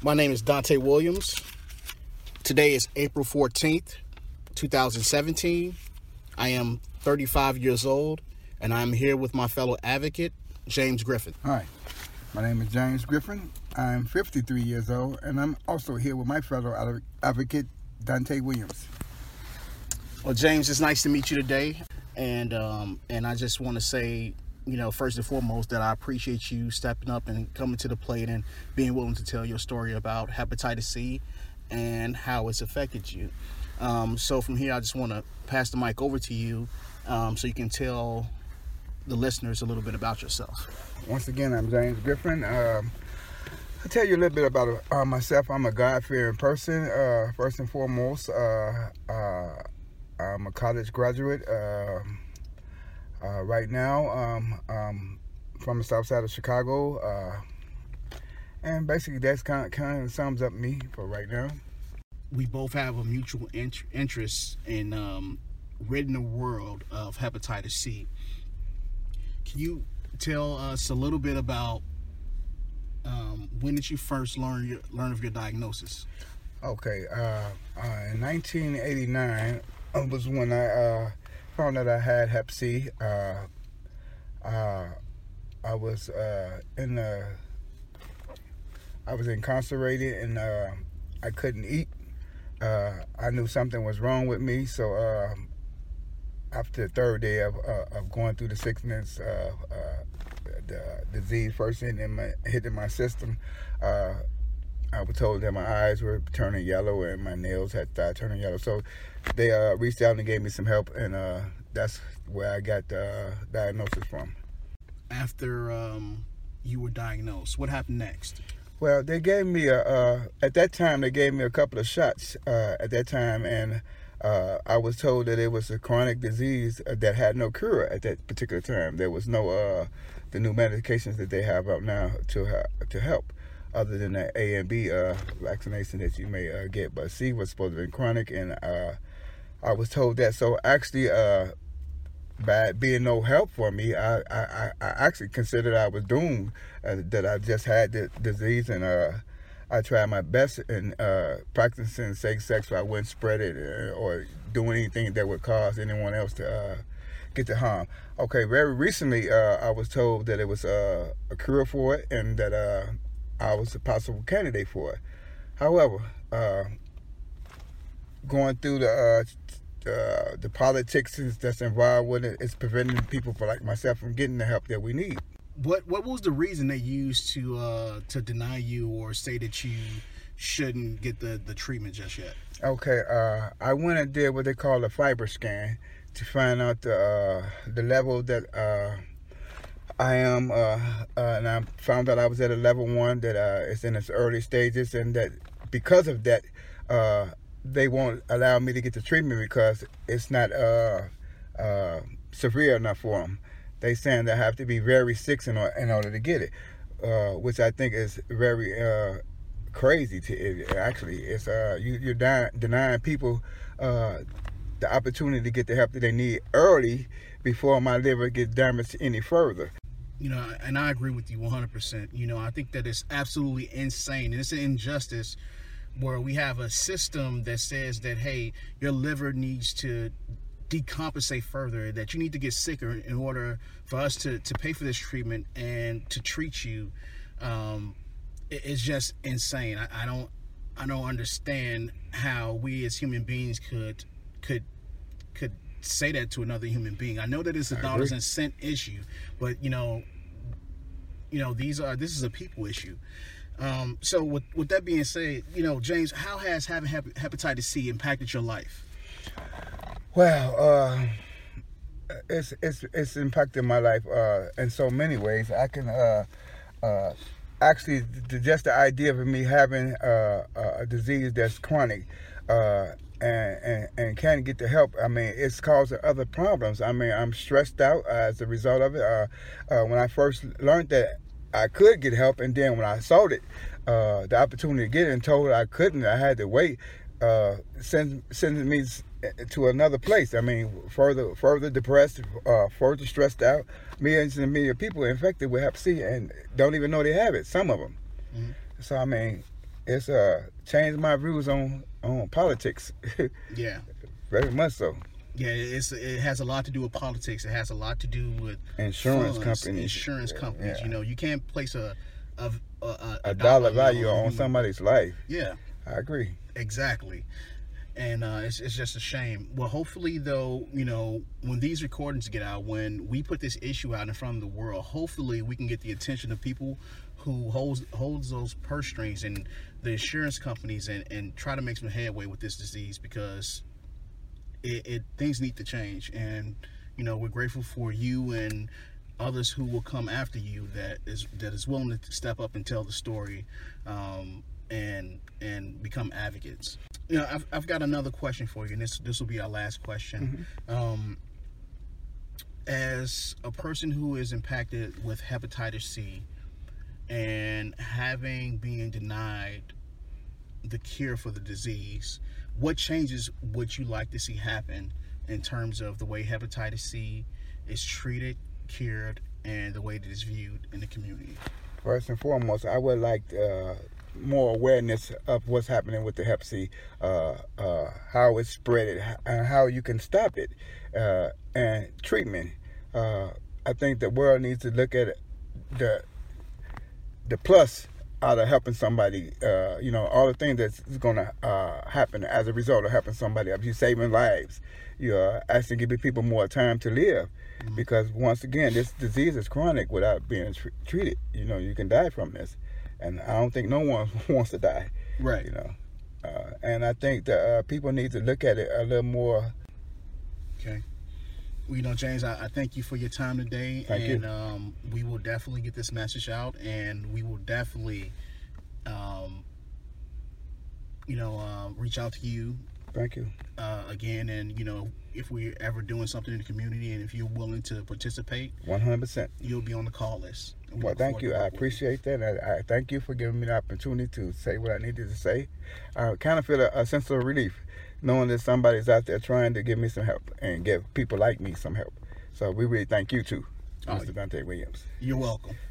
My name is Dante Williams. Today is April 14th, 2017. I am 35 years old, and I'm here with my fellow advocate, James Griffin. Hi, my name is James Griffin. I'm 53 years old, and I'm also here with my fellow advocate, Dante Williams. Well, James, it's nice to meet you today, and I just want to say, first and foremost, that I appreciate you stepping up and coming to the plate and being willing to tell your story about hepatitis C and how it's affected you. So from here, I just want to pass the mic over to you so you can tell the listeners a little bit about yourself. Once again, I'm James Griffin. I'll tell you a little bit about myself. I'm a God-fearing person. First and foremost, I'm a college graduate. Right now, from the south side of Chicago, and basically that's kind of sums up me for right now. We both have a mutual interest in ridding the world of hepatitis C. Can you tell us a little bit about when did you first learn of your diagnosis? Okay, in 1989 was when I found out I had Hep C. I was incarcerated and I couldn't eat. I knew something was wrong with me, so after the third day of going through the sickness, the disease first hitting my system, I was told that my eyes were turning yellow and my nails had started turning yellow. So they reached out and gave me some help, and that's where I got the diagnosis from. After you were diagnosed, what happened next? Well, they gave me at that time they gave me a couple of shots at that time, and I was told that it was a chronic disease that had no cure at that particular time. There was no the new medications that they have out now to help, other than the A and B vaccination that you may get. But C was supposed to be chronic, and I was told that. So actually, by being no help for me, I actually considered I was doomed, that I just had the disease, and I tried my best in practicing safe sex so I wouldn't spread it or do anything that would cause anyone else to get the harm. Okay, very recently I was told that it was a cure for it and that I was a possible candidate for it. However, going through the politics that's involved with it, it's preventing people like myself from getting the help that we need. What was the reason they used to deny you or say that you shouldn't get the treatment just yet? Okay, I went and did what they call a fiber scan to find out the level that I am, and I found out I was at a level 1, that it's in its early stages, and that because of that, they won't allow me to get the treatment because it's not severe enough for them. They saying that I have to be very sick in order to get it, which I think is very crazy. Actually, it's you're denying people the opportunity to get the help that they need early before my liver gets damaged any further. And I agree with you 100%. I think that it's absolutely insane, and it's an injustice where we have a system that says that, hey, your liver needs to decompensate further, that you need to get sicker in order for us to pay for this treatment and to treat you. It's just insane. I don't understand how we as human beings could say that to another human being. I know that it's a dollars and cent issue, but this is a people issue. So with that being said, James, how has having hepatitis C impacted your life? Well, it's impacted my life in so many ways. I can actually, just the idea of me having a disease that's chronic and can't get the help, I mean, it's causing other problems. I mean, I'm stressed out as a result of it. When I first learned that I could get help, and then when I saw it, the opportunity to get it and told I couldn't, I had to wait, sending me to another place. I mean, further depressed, further stressed out. Millions and millions of people infected with Hep C and don't even know they have it, some of them. Mm-hmm. So, I mean, it's changed my views on politics. Yeah. Very much so. Yeah, it has a lot to do with politics. It has a lot to do with Insurance funds, companies. Insurance companies. Yeah. You know, you can't place a dollar value on somebody's life. Yeah, I agree. exactly. And it's just a shame. Well, hopefully, though, you know, when these recordings get out, when we put this issue out in front of the world, hopefully we can get the attention of people who holds those purse strings and the insurance companies and try to make some headway with this disease, because things need to change. And, you know, we're grateful for you and others who will come after you that is willing to step up and tell the story, and become advocates. You know, I've got another question for you, and this will be our last question. Mm-hmm. As a person who is impacted with hepatitis C and being denied the cure for the disease, what changes would you like to see happen in terms of the way hepatitis C is treated, cured, and the way that it's viewed in the community? First and foremost, I would like more awareness of what's happening with the Hep C, how it's spread, and how you can stop it, and treatment. I think the world needs to look at the plus out of helping somebody. You know, all the things that's going to happen as a result of helping somebody. If you're saving lives, you're actually giving people more time to live. Mm-hmm. Because once again, this disease is chronic without being treated. You know, you can die from this. And I don't think no one wants to die. Right. You know, and I think that people need to look at it a little more. Okay. Well, you know, James, I thank you for your time today. Thank you. And we will definitely get this message out, and we will definitely, reach out to you. Thank you. Again, and, you know, if we're ever doing something in the community and if you're willing to participate, 100%, you'll be on the call list. Well, thank you. I appreciate that. I thank you for giving me the opportunity to say what I needed to say. I kind of feel a sense of relief knowing that somebody's out there trying to give me some help and give people like me some help. So we really thank you too, Mr. Dante Williams. You're welcome.